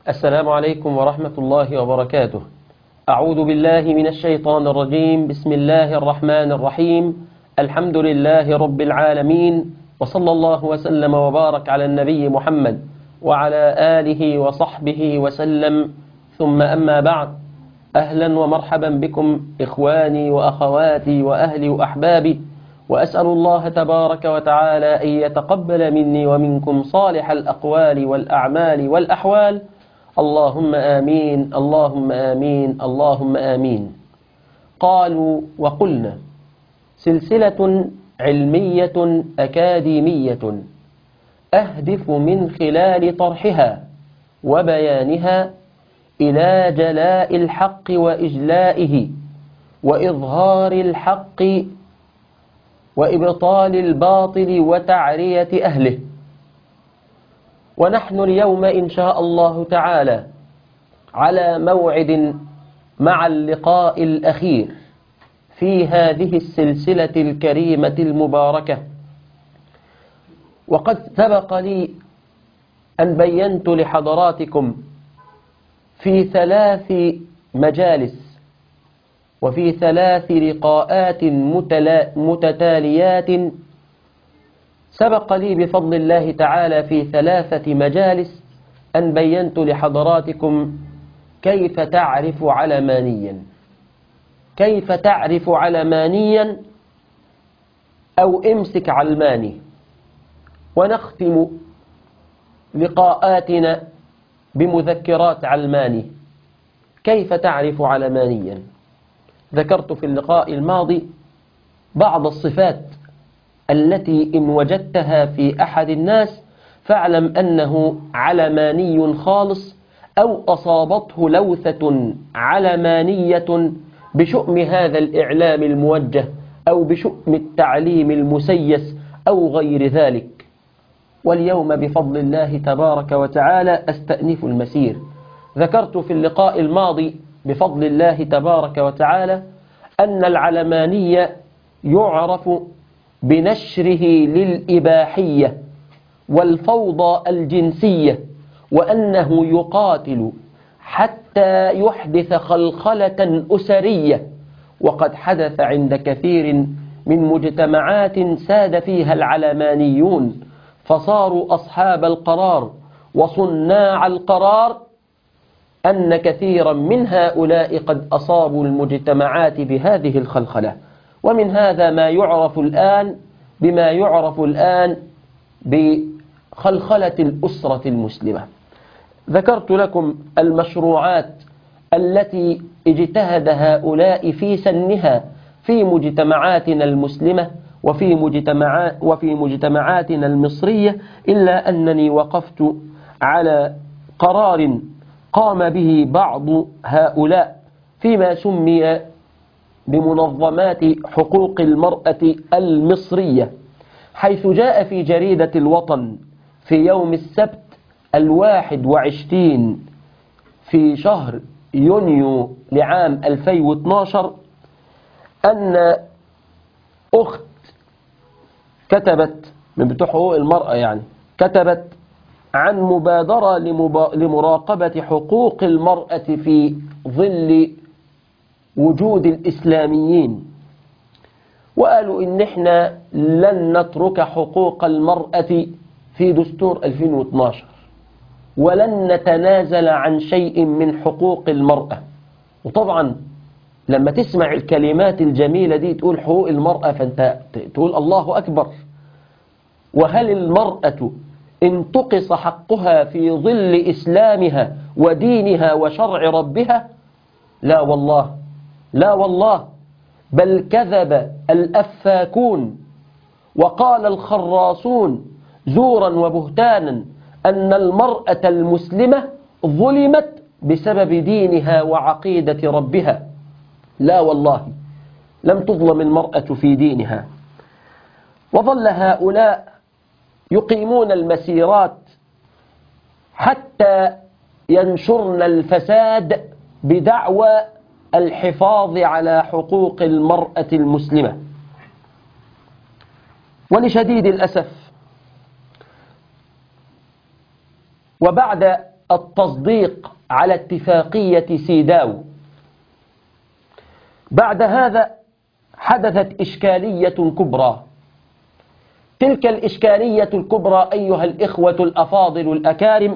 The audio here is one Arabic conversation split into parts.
السلام عليكم ورحمة الله وبركاته. أعوذ بالله من الشيطان الرجيم. بسم الله الرحمن الرحيم. الحمد لله رب العالمين، وصلى الله وسلم وبارك على النبي محمد وعلى آله وصحبه وسلم، ثم أما بعد. أهلا ومرحبا بكم إخواني وأخواتي وأهلي وأحبابي، وأسأل الله تبارك وتعالى أن يتقبل مني ومنكم صالح الأقوال والأعمال والأحوال. اللهم آمين، اللهم آمين، اللهم آمين. قالوا وقلنا سلسلة علمية أكاديمية أهدف من خلال طرحها وبيانها إلى جلاء الحق وإجلائه وإظهار الحق وإبطال الباطل وتعرية أهله. ونحن اليوم إن شاء الله تعالى على موعد مع اللقاء الأخير في هذه السلسلة الكريمة المباركة. وقد سبق لي أن بينت لحضراتكم في 3 مجالس وفي 3 لقاءات متتاليات، سبق لي بفضل الله تعالى في 3 مجالس أن بينت لحضراتكم كيف تعرف علمانيا، كيف تعرف علمانيا أو امسك علماني. ونختم لقاءاتنا بمذكرات علماني. كيف تعرف علمانيا؟ ذكرت في اللقاء الماضي بعض الصفات التي إن وجدتها في أحد الناس فاعلم أنه علماني خالص، أو أصابته لوثة علمانية بشؤم هذا الإعلام الموجه أو بشؤم التعليم المسيس أو غير ذلك. واليوم بفضل الله تبارك وتعالى أستأنف المسير. ذكرت في اللقاء الماضي بفضل الله تبارك وتعالى أن العلماني يعرف بنشره للإباحية والفوضى الجنسية، وأنه يقاتل حتى يحدث خلخلة أسرية. وقد حدث عند كثير من مجتمعات ساد فيها العلمانيون، فصاروا أصحاب القرار وصناع القرار، أن كثيرا من هؤلاء قد أصابوا المجتمعات بهذه الخلخلة. ومن هذا ما يعرف الآن بما يعرف الآن بخلخلة الأسرة المسلمة. ذكرت لكم المشروعات التي اجتهد هؤلاء في سنها في مجتمعاتنا المسلمة وفي مجتمعاتنا المصرية، إلا أنني وقفت على قرار قام به بعض هؤلاء فيما سمي بمنظمات حقوق المرأة المصرية، حيث جاء في جريدة الوطن في يوم السبت 21 في شهر يونيو لعام 2012 أن أخت كتبت من بتوع حقوق المرأة، كتبت عن مبادرة لمراقبة حقوق المرأة في ظل وجود الإسلاميين، وقالوا إن إحنا لن نترك حقوق المرأة في دستور 2012 ولن نتنازل عن شيء من حقوق المرأة. وطبعا لما تسمع الكلمات الجميلة دي تقول حقوق المرأة فأنت تقول الله أكبر. وهل المرأة انتقص حقها في ظل إسلامها ودينها وشرع ربها؟ لا والله، لا والله، بل كذب الأفاكون وقال الخراصون زورا وبهتانا أن المرأة المسلمة ظلمت بسبب دينها وعقيدة ربها. لا والله، لم تظلم المرأة في دينها. وظل هؤلاء يقيمون المسيرات حتى ينشرن الفساد بدعوى الحفاظ على حقوق المرأة المسلمة. ولشديد الأسف، وبعد التصديق على اتفاقية سيداو. بعد هذا حدثت إشكالية كبرى. تلك الإشكالية الكبرى أيها الإخوة الأفاضل الأكارم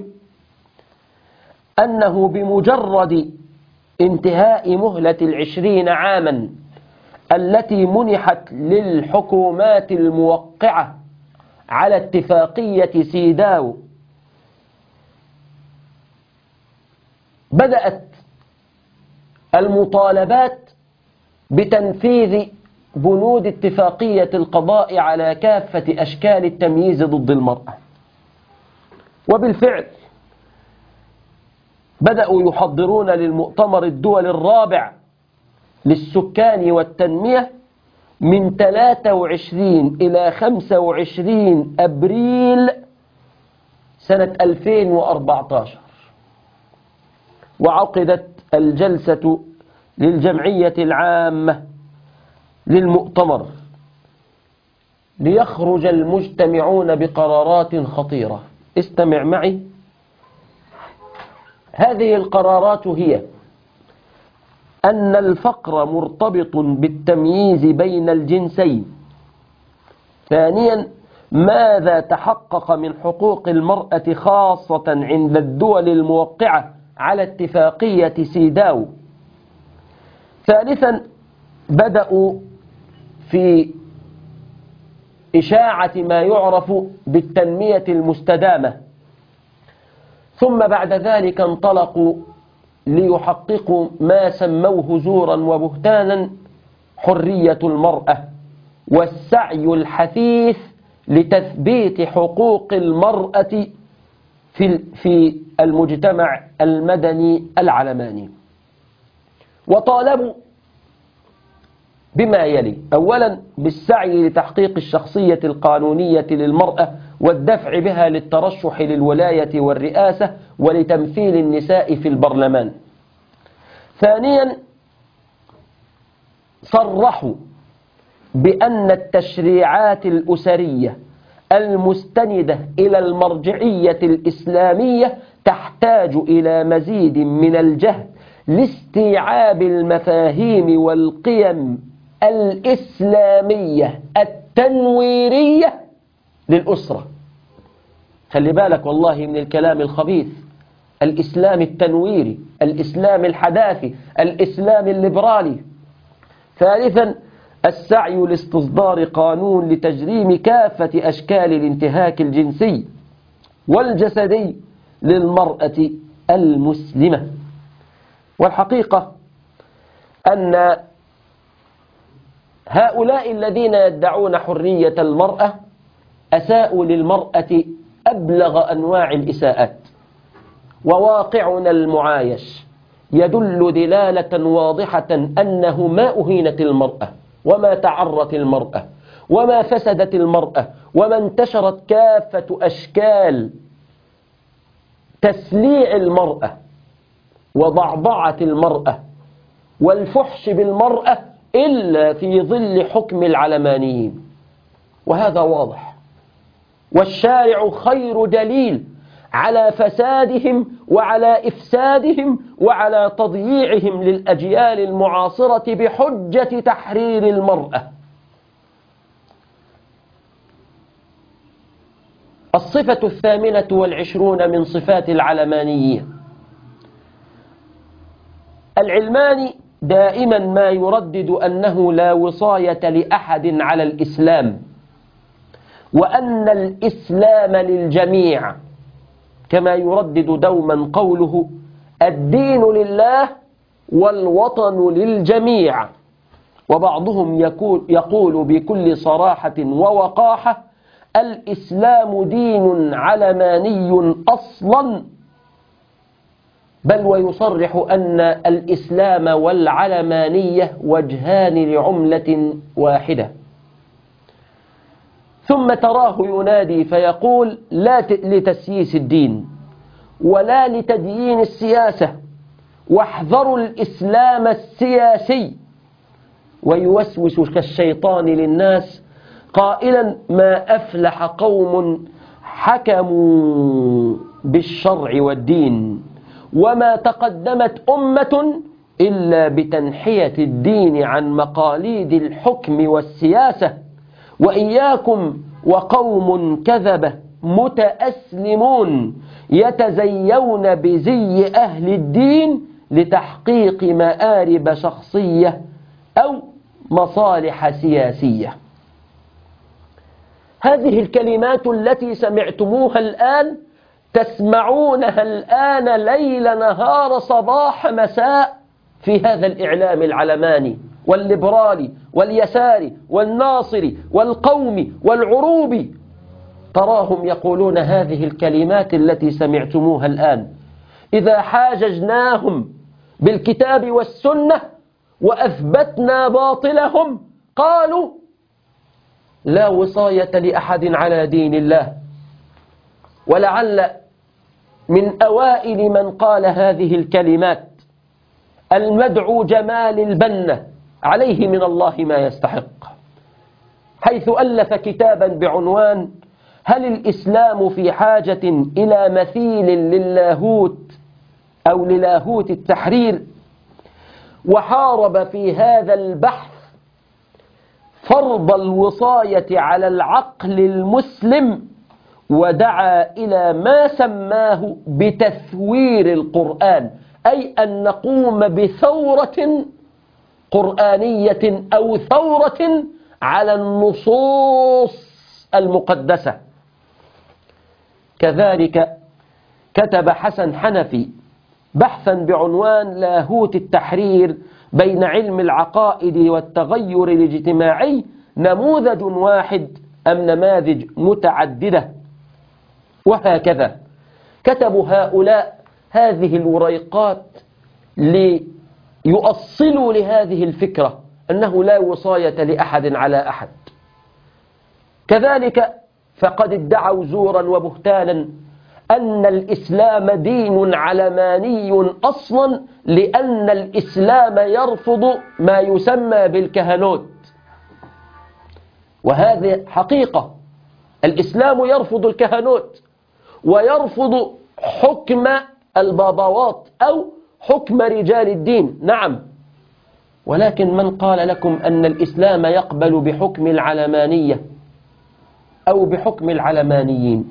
أنه بمجرد انتهاء مهلة 20 عاما التي منحت للحكومات الموقعة على اتفاقية سيداو، بدأت المطالبات بتنفيذ بنود اتفاقية القضاء على كافة أشكال التمييز ضد المرأة. وبالفعل بدأوا يحضرون للمؤتمر الدولي الرابع للسكان والتنمية من 23 إلى 25 أبريل سنة 2014. وعقدت الجلسة للجمعية العامة للمؤتمر ليخرج المجتمعون بقرارات خطيرة. استمع معي. هذه القرارات هي أن الفقر مرتبط بالتمييز بين الجنسين. ثانيا، ماذا تحقق من حقوق المرأة خاصة عند الدول الموقعة على اتفاقية سيداو. ثالثا، بدأوا في إشاعة ما يعرف بالتنمية المستدامة. ثم بعد ذلك انطلقوا ليحققوا ما سموه زورا وبهتانا حرية المرأة والسعي الحثيث لتثبيت حقوق المرأة في المجتمع المدني العلماني. وطالبوا بما يلي: أولا، بالسعي لتحقيق الشخصية القانونية للمرأة والدفع بها للترشح للولاية والرئاسة ولتمثيل النساء في البرلمان. ثانيا، صرحوا بأن التشريعات الأسرية المستندة إلى المرجعية الإسلامية تحتاج إلى مزيد من الجهد لاستيعاب المفاهيم والقيم الإسلامية التنويرية للأسرة. خلي بالك والله من الكلام الخبيث. الإسلام التنويري، الإسلام الحداثي، الإسلام الليبرالي. ثالثا، السعي لاستصدار قانون لتجريم كافة أشكال الانتهاك الجنسي والجسدي للمرأة المسلمة. والحقيقة أن هؤلاء الذين يدعون حرية المرأة أساءوا للمرأة أبلغ أنواع الإساءات. وواقعنا المعايش يدل دلالة واضحة أنه ما أهينت المرأة وما تعرت المرأة وما فسدت المرأة وما انتشرت كافة أشكال تسليع المرأة وضعضعة المرأة والفحش بالمرأة إلا في ظل حكم العلمانيين. وهذا واضح، والشارع خير دليل على فسادهم وعلى إفسادهم وعلى تضييعهم للأجيال المعاصرة بحجة تحرير المرأة. الصفة 28 من صفات العلمانيين: العلماني دائما ما يردد أنه لا وصاية لأحد على الإسلام، وأن الإسلام للجميع، كما يردد دوما قوله: الدين لله والوطن للجميع. وبعضهم يقول بكل صراحة ووقاحة: الإسلام دين علماني أصلا، بل ويصرح أن الإسلام والعلمانية وجهان لعملة واحدة. ثم تراه ينادي فيقول: لا لتسييس الدين ولا لتديين السياسة، واحذروا الإسلام السياسي. ويوسوس كالشيطان للناس قائلا: ما أفلح قوم حكموا بالشرع والدين، وما تقدمت أمة إلا بتنحية الدين عن مقاليد الحكم والسياسة. وإياكم وقوم كذبة متأسلمون يتزيون بزي أهل الدين لتحقيق مآرب شخصية أو مصالح سياسية. هذه الكلمات التي سمعتموها الآن تسمعونها الآن ليل نهار صباح مساء في هذا الإعلام العلماني والليبرالي واليساري والناصري والقومي والعروبي. تراهم يقولون هذه الكلمات التي سمعتموها الآن. إذا حاججناهم بالكتاب والسنة وأثبتنا باطلهم قالوا لا وصاية لأحد على دين الله. ولعل من أوائل من قال هذه الكلمات المدعو جمال البنا عليه من الله ما يستحق، حيث ألف كتابا بعنوان هل الإسلام في حاجة إلى مثيل للاهوت أو للاهوت التحرير؟ وحارب في هذا البحث فرض الوصاية على العقل المسلم، ودعا إلى ما سماه بتثوير القرآن، أي أن نقوم بثورة قرآنية أو ثورة على النصوص المقدسة. كذلك كتب حسن حنفي بحثا بعنوان لاهوت التحرير بين علم العقائد والتغير الاجتماعي، نموذج واحد أم نماذج متعددة. وهكذا كتبوا هؤلاء هذه الوريقات ليؤصلوا لهذه الفكرة أنه لا وصاية لأحد على أحد. كذلك فقد ادعوا زورا وبهتانا أن الإسلام دين علماني أصلا، لأن الإسلام يرفض ما يسمى بالكهنوت. وهذه حقيقة، الإسلام يرفض الكهنوت ويرفض حكم الباباوات أو حكم رجال الدين، نعم، ولكن من قال لكم أن الإسلام يقبل بحكم العلمانية أو بحكم العلمانيين؟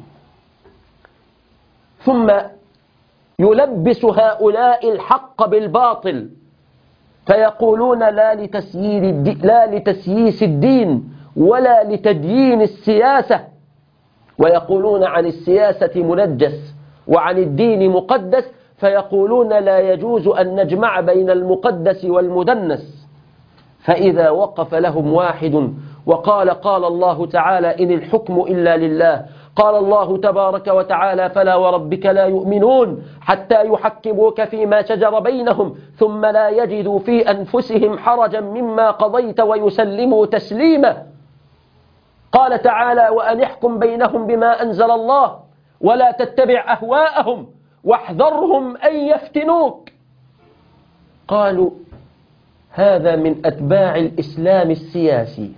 ثم يلبس هؤلاء الحق بالباطل، فيقولون لا لتسييس الدين ولا لتديين السياسة، ويقولون عن السياسة منجس وعن الدين مقدس، فيقولون لا يجوز أن نجمع بين المقدس والمدنس. فإذا وقف لهم واحد وقال قال الله تعالى إن الحكم إلا لله، قال الله تبارك وتعالى فلا وربك لا يؤمنون حتى يحكموك فيما شجر بينهم ثم لا يجدوا في أنفسهم حرجا مما قضيت ويسلموا تسليما. قال تعالى وأن احكم بينهم بما أنزل الله ولا تتبع أهواءهم واحذرهم أن يفتنوك. قالوا هذا من أتباع الإسلام السياسي.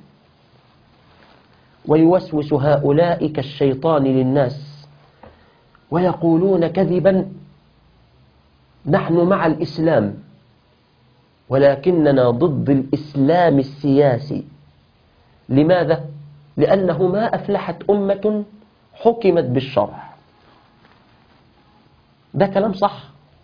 ويوسوس هؤلاء كالشيطان للناس ويقولون كذبا نحن مع الإسلام ولكننا ضد الإسلام السياسي. لماذا؟ لأنه ما أفلحت أمة حكمت بالشرع. ده كلام صح.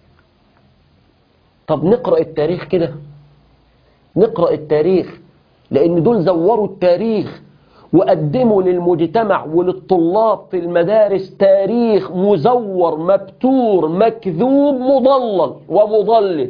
طب نقرأ التاريخ كده، نقرأ التاريخ، لأن دول زوروا التاريخ وقدموا للمجتمع وللطلاب في المدارس تاريخ مزور مبتور مكذوب مضلل ومضلل.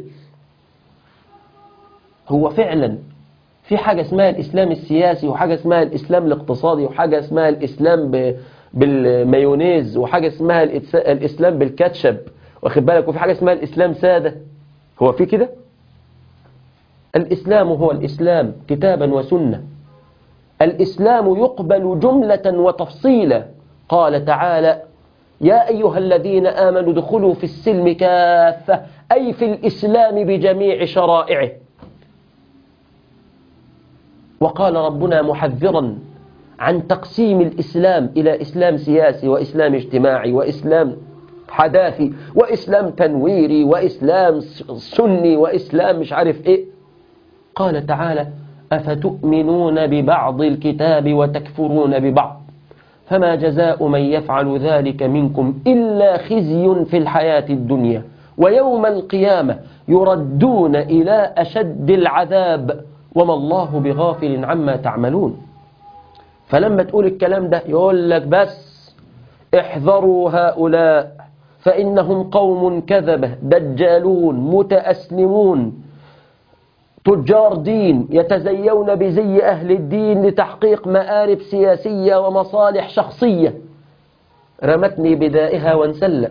هو فعلا في حاجة اسمها الإسلام السياسي وحاجة اسمها الإسلام الاقتصادي وحاجة اسمها الإسلام بالمايونيز وحاجة اسمها الإسلام بالكاتشب، واخد بالك، وفي حاجة اسمها الإسلام سادة. هو في كده؟ الإسلام هو الإسلام كتابا وسنة. الإسلام يقبل جملة وتفصيلا. قال تعالى يا أيها الذين آمنوا ادخلوا في السلم كافة، أي في الإسلام بجميع شرائعه. وقال ربنا محذرا عن تقسيم الإسلام إلى إسلام سياسي وإسلام اجتماعي وإسلام حداثي وإسلام تنويري وإسلام سني وإسلام مش عارف إيه. قال تعالى: أفتؤمنون ببعض الكتاب وتكفرون ببعض فما جزاء من يفعل ذلك منكم إلا خزي في الحياة الدنيا ويوم القيامة يردون إلى أشد العذاب وما الله بغافل عما تعملون. فلما تقول الكلام ده يقول لك بس احذروا هؤلاء فإنهم قوم كذبة دجالون متأسلمون تجار دين يتزيون بزي أهل الدين لتحقيق مآرب سياسية ومصالح شخصية. رمتني بدائها وانسلت.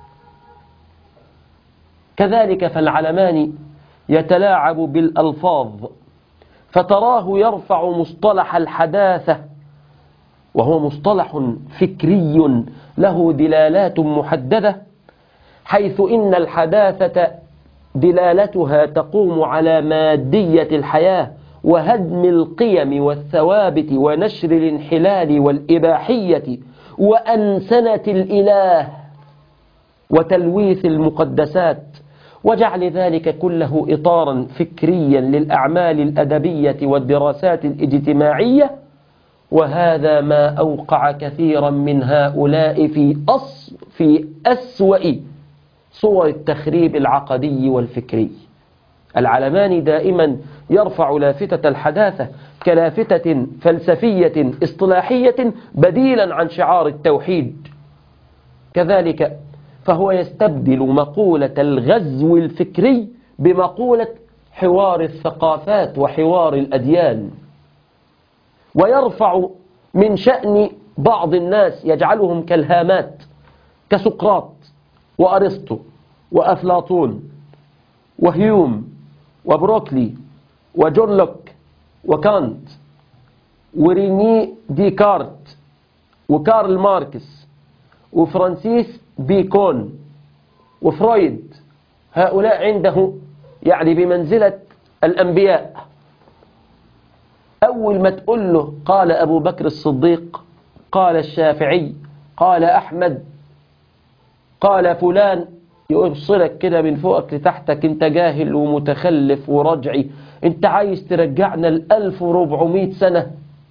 كذلك فالعلمان يتلاعب بالألفاظ فتراه يرفع مصطلح الحداثة وهو مصطلح فكري له دلالات محددة، حيث إن الحداثة دلالتها تقوم على مادية الحياة وهدم القيم والثوابت ونشر الانحلال والإباحية وأنسنة الإله وتلويث المقدسات، وجعل ذلك كله إطارا فكريا للأعمال الأدبية والدراسات الاجتماعية. وهذا ما أوقع كثيرا من هؤلاء في أسوأ صور التخريب العقدي والفكري. العلماني دائما يرفع لافتة الحداثة كلافتة فلسفية اصطلاحية بديلا عن شعار التوحيد. كذلك فهو يستبدل مقولة الغزو الفكري بمقولة حوار الثقافات وحوار الأديان، ويرفع من شأن بعض الناس يجعلهم كالهامات كسقراط وأرسطو وأفلاطون وهيوم وبروكلي وجون لوك وكانت وريني ديكارت وكارل ماركس وفرانسيس بيكون وفرويد. هؤلاء عنده يعني بمنزلة الأنبياء. أول ما تقول له قال أبو بكر الصديق، قال الشافعي، قال أحمد، قال فلان، يبصرك كده من فوقك لتحتك انت جاهل ومتخلف ورجعي، انت عايز ترجعنا 1400 سنة.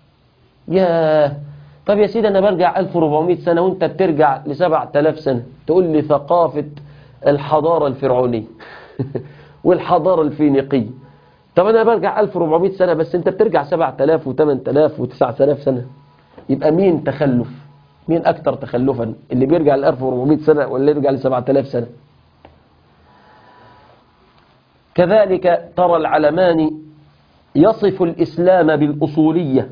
طب يا سيدي انا برجع 1400 سنة وانت بترجع ل7000 سنة، تقول لي ثقافة الحضارة الفرعونية والحضارة الفينيقية. طب انا برجع 1400 سنة بس انت بترجع 7000 و8000 و9000 سنة. يبقى مين تخلف؟ مين اكتر تخلفا، اللي بيرجع ل 1400 سنة ولا يرجع ل 7000 سنة؟ كذلك ترى العلماني يصف الإسلام بالأصولية،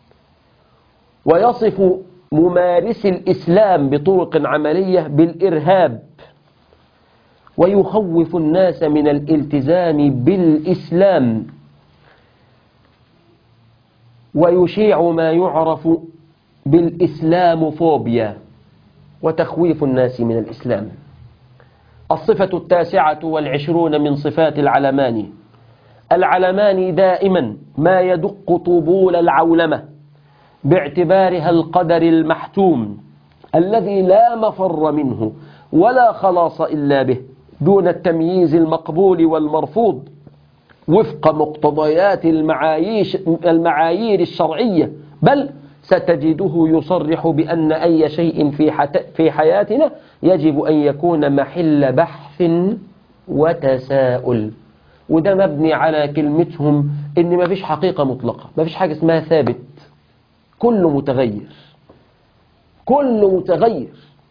ويصف ممارس الإسلام بطرق عملية بالإرهاب، ويخوف الناس من الالتزام بالإسلام، ويشيع ما يعرف بالإسلام فوبيا وتخويف الناس من الإسلام. الصفة 29 من صفات العلماني: العلماني دائما ما يدق طبول العولمة باعتبارها القدر المحتوم الذي لا مفر منه ولا خلاص إلا به، دون التمييز المقبول والمرفوض وفق مقتضيات المعايير الشرعية، بل ستجده يصرح بأن أي شيء في حياتنا يجب أن يكون محل بحث وتساؤل. وده مبني على كلمتهم إن ما فيش حقيقة مطلقة، ما فيش حاجة اسمها ثابت، كله متغير، كله متغير.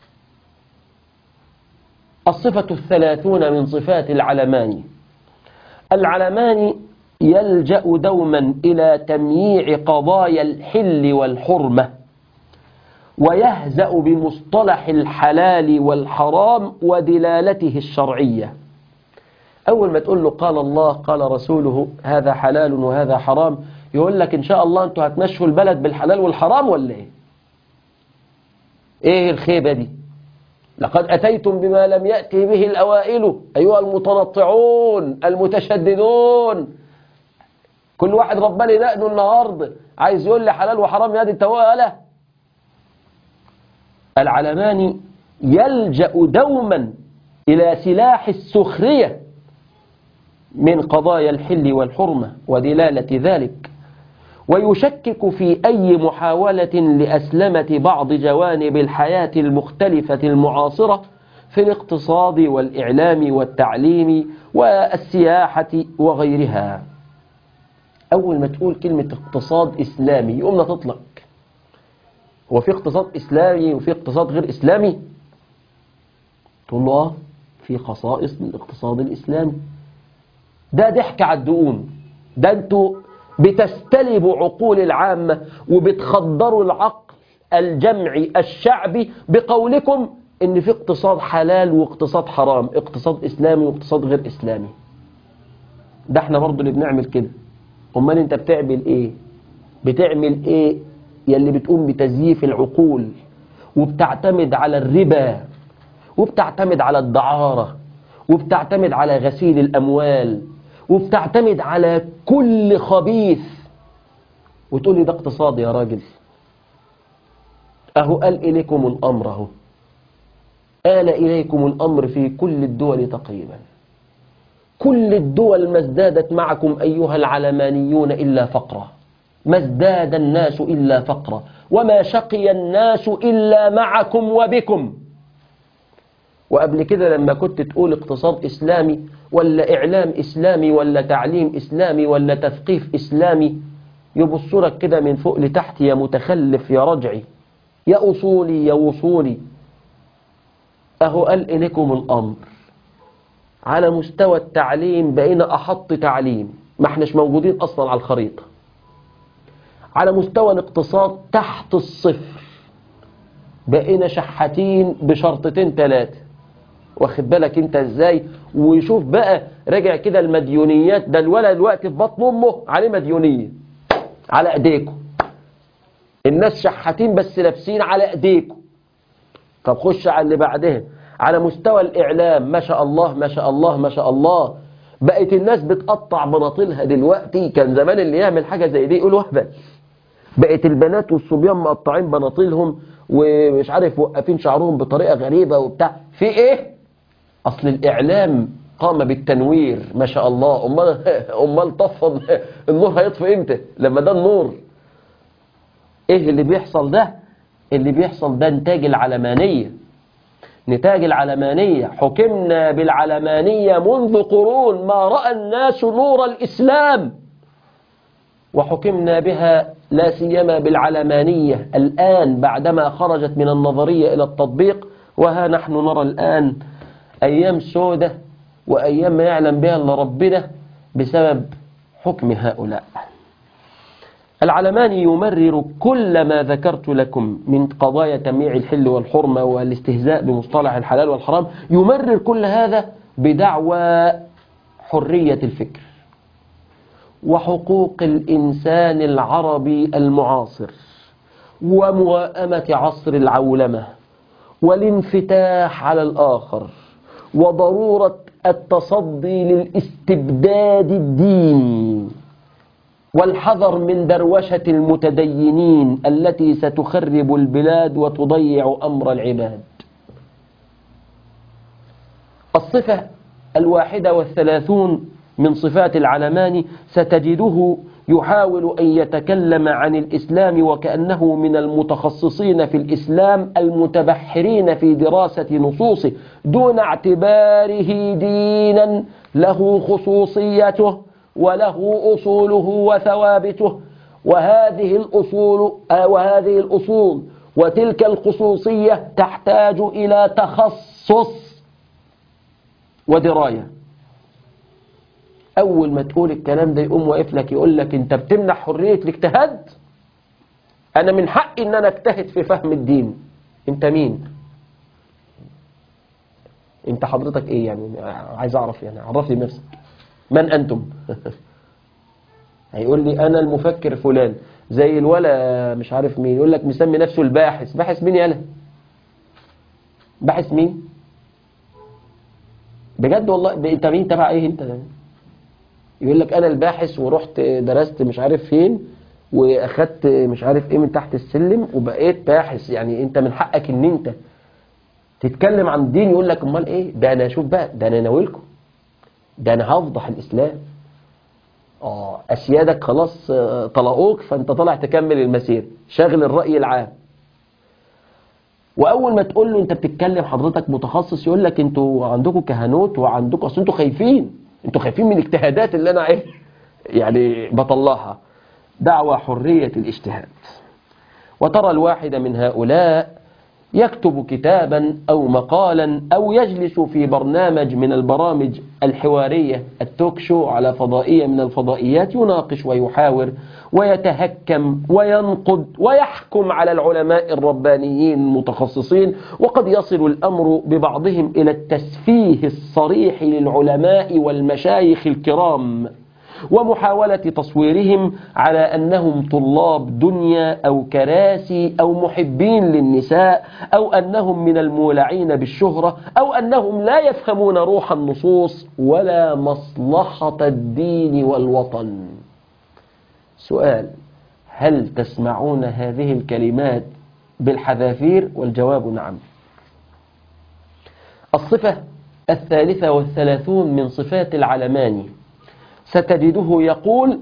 الصفة 30 من صفات العلماني: العلماني يلجأ دوما إلى تمييع قضايا الحل والحرمة، ويهزأ بمصطلح الحلال والحرام ودلالته الشرعية. أول ما تقول له قال الله قال رسوله هذا حلال وهذا حرام، يقول لك إن شاء الله أنتوا هتمشوا البلد بالحلال والحرام ولا إيه؟ إيه الخيبة دي؟ لقد أتيتم بما لم يأتي به الأوائل أيها المتنطعون المتشددون. كل واحد ربنا ينقنه النهارده عايز يقول لي حلال وحرام يا دي التوالة. العلماني يلجأ دوما إلى سلاح السخرية من قضايا الحل والحرمة ودلالة ذلك، ويشكك في أي محاولة لأسلمة بعض جوانب الحياة المختلفة المعاصرة في الاقتصاد والإعلام والتعليم والسياحة وغيرها. أول ما تقول كلمة اقتصاد إسلامي يقوم تطلق، هو في اقتصاد إسلامي وفي اقتصاد غير إسلامي؟ تقول له في خصائص للاقتصاد الإسلامي. ده ضحك على الدقون، ده انتوا بتستلبوا عقول العامة وبتخدروا العقل الجمعي الشعبي بقولكم ان في اقتصاد حلال واقتصاد حرام، اقتصاد إسلامي واقتصاد غير إسلامي. ده احنا برضو اللي بنعمل كده. امال انت بتعمل ايه؟ بتعمل ايه يلي بتقوم بتزييف العقول وبتعتمد على الربا وبتعتمد على الدعارة وبتعتمد على غسيل الأموال وبتعتمد على كل خبيث وتقول لي ده اقتصاد يا راجل؟ أهو قال إليكم الأمر، أهو آل إليكم الأمر في كل الدول تقريبا. كل الدول ما ازدادت معكم أيها العلمانيون إلا فقرا، ما ازداد الناس إلا فقرا، وما شقي الناس إلا معكم وبكم. وقبل كده لما كنت تقول اقتصاد إسلامي ولا إعلام إسلامي ولا تعليم إسلامي ولا تثقيف إسلامي يبصرك كده من فوق لتحت، يا متخلف يا رجعي يا أصولي يا وصولي. أهو قال إليكم الأمر. على مستوى التعليم بقينا أحط تعليم، ما احناش موجودين أصلا على الخريطة. على مستوى الاقتصاد تحت الصفر، بقينا شحاتين بشرطتين ثلاثة. واخد بالك انت ازاي؟ ويشوف بقى راجع كده المديونيات، ده الولد دلوقتي في بطن امه عليه مديونيه على ايديكم. الناس شحاتين بس لابسين على ايديكم. طب خش على اللي بعدها. على مستوى الاعلام ما شاء الله ما شاء الله ما شاء الله، بقت الناس بتقطع بناطيلها دلوقتي. كان زمان اللي يعمل حاجه زي دي يقول وهبه. بقت البنات والصبيان مقطعين بناطيلهم ومش عارف وقفين شعرهم بطريقه غريبه وبتاع. في ايه؟ أصل الإعلام قام بالتنوير ما شاء الله. أمال طفى النور هيطفي إمتى؟ لما ده النور. إيه اللي بيحصل ده؟ اللي بيحصل ده نتاج العلمانية. نتاج العلمانية. حكمنا بالعلمانية منذ قرون ما رأى الناس نور الإسلام، وحكمنا بها لا سيما بالعلمانية الآن بعدما خرجت من النظرية إلى التطبيق. وها نحن نرى الآن أيام سودة وأيام ما يعلم بها إلا ربنا بسبب حكم هؤلاء. العلماني يمرر كل ما ذكرت لكم من قضايا تمييع الحل والحرمة والاستهزاء بمصطلح الحلال والحرام، يمرر كل هذا بدعوى حرية الفكر وحقوق الإنسان العربي المعاصر وموائمة عصر العولمة والانفتاح على الآخر وضرورة التصدي للاستبداد الديني والحذر من دروشة المتدينين التي ستخرب البلاد وتضيع أمر العباد. الصفة 31 من صفات العلماني ستجده يحاول أن يتكلم عن الإسلام وكأنه من المتخصصين في الإسلام المتبحرين في دراسة نصوصه دون اعتباره دينا له خصوصيته وله أصوله وثوابته. وهذه الأصول وتلك الخصوصية تحتاج إلى تخصص ودراية. أول ما تقول الكلام ده يقوم واقف لك يقول لك أنت بتمنع حرية الاجتهاد؟ أنا من حقي أن أنا أجتهد في فهم الدين. أنت مين؟ أنت حضرتك إيه يعني؟ عايز أعرف يعني، عرف لي نفسك. من أنتم؟ هيقول لي أنا المفكر فلان، زي الولا مش عارف مين يقول لك مسمي نفسه الباحث. باحث مين يالا؟ باحث مين؟ بجد والله. أنت مين؟ تبع إيه أنت؟ يقول لك أنا الباحث ورحت درست مش عارف فين وأخدت مش عارف إيه من تحت السلم وبقيت باحث. يعني أنت من حقك إن أنت تتكلم عن الدين. يقول لك أمال إيه ده؟ أنا شوف بقى، ده أنا ناويلكم، ده أنا هفضح الإسلام. أسيادك خلاص طلقوك، فأنت طالع تكمل المسير، شاغل الرأي العام. وأول ما تقول له أنت بتتكلم حضرتك متخصص، يقول لك أنتوا عندكم كهنوت وعندكم، أصل أنتوا خايفين من الاجتهادات اللي أنا يعني بطلعها. دعوى حرية الاجتهاد. وترى الواحد من هؤلاء يكتب كتابا أو مقالا أو يجلس في برنامج من البرامج الحوارية التوك شو على فضائية من الفضائيات، يناقش ويحاور ويتهكم وينقد ويحكم على العلماء الربانيين المتخصصين، وقد يصل الأمر ببعضهم إلى التسفيه الصريح للعلماء والمشايخ الكرام، ومحاولة تصويرهم على أنهم طلاب دنيا أو كراسي أو محبين للنساء أو أنهم من المولعين بالشهرة أو أنهم لا يفهمون روح النصوص ولا مصلحة الدين والوطن. سؤال: هل تسمعون هذه الكلمات بالحذافير؟ والجواب نعم. الصفة 33 من صفات العلماني، ستجده يقول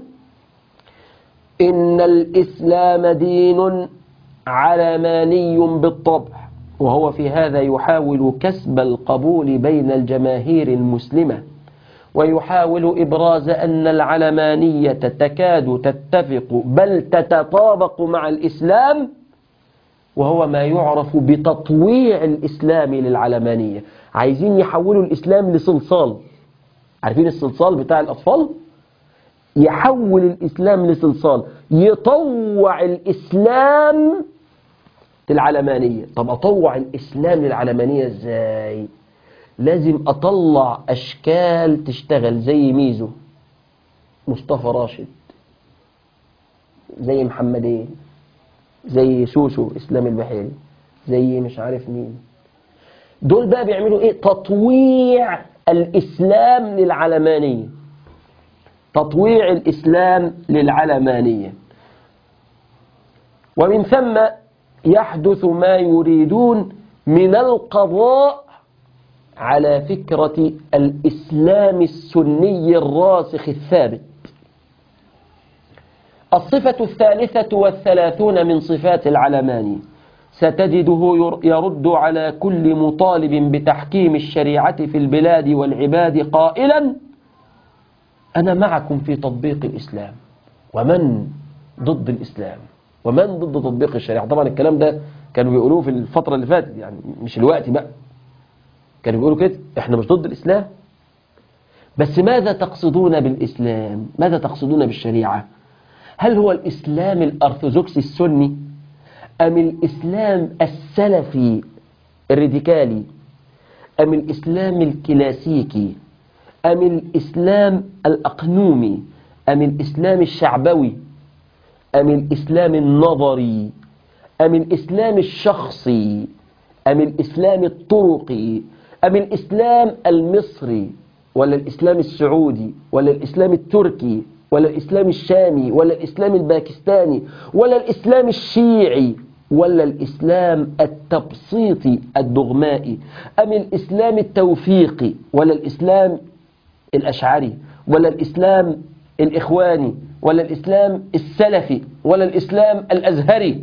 إن الإسلام دين علماني بالطبع، وهو في هذا يحاول كسب القبول بين الجماهير المسلمة، ويحاول إبراز أن العلمانية تكاد تتفق بل تتطابق مع الإسلام، وهو ما يعرف بتطويع الإسلام للعلمانية. عايزين يحولوا الإسلام لصلصال. عارفين الصلصال بتاع الأطفال؟ يحول الإسلام لصلصال، يطوع الإسلام للعلمانية. طب أطوع الإسلام للعلمانية إزاي؟ لازم أطلع أشكال تشتغل زي ميزو، مصطفى راشد، زي محمدين، زي شوشو إسلام البحيري، زي مش عارف مين. دول بقى بيعملوا إيه؟ تطويع الإسلام للعلمانية. تطويع الإسلام للعلمانية. ومن ثم يحدث ما يريدون من القضاء على فكرة الإسلام السني الراسخ الثابت. الصفة 33 من صفات العلماني، ستجده يرد على كل مطالب بتحكيم الشريعة في البلاد والعباد قائلا: أنا معكم في تطبيق الإسلام. ومن ضد الإسلام؟ ومن ضد تطبيق الشريعة؟ طبعا الكلام ده كانوا بيقولوه في الفترة اللي فاتت، يعني مش الوقت بقى. كانوا بيقولوا كده: احنا مش ضد الإسلام، بس ماذا تقصدون بالإسلام؟ ماذا تقصدون بالشريعة؟ هل هو الإسلام الأرثوذكسي السني، أم الإسلام السلفي الراديكالي، أم الإسلام الكلاسيكي، أم الإسلام الأقنومي، أم الإسلام الشعبوي، أم الإسلام النظري، أم الإسلام الشخصي، أم الإسلام الطرقي، أم الإسلام المصري، ولا الإسلام السعودي، ولا الإسلام التركي، ولا الإسلام الشامي، ولا الإسلام الباكستاني، ولا الإسلام الشيعي، ولا الإسلام التبسيطي الدغمائي، أم الإسلام التوفيقي، ولا الإسلام الأشعري، ولا الإسلام الإخواني، ولا الإسلام السلفي، ولا الإسلام الأزهري؟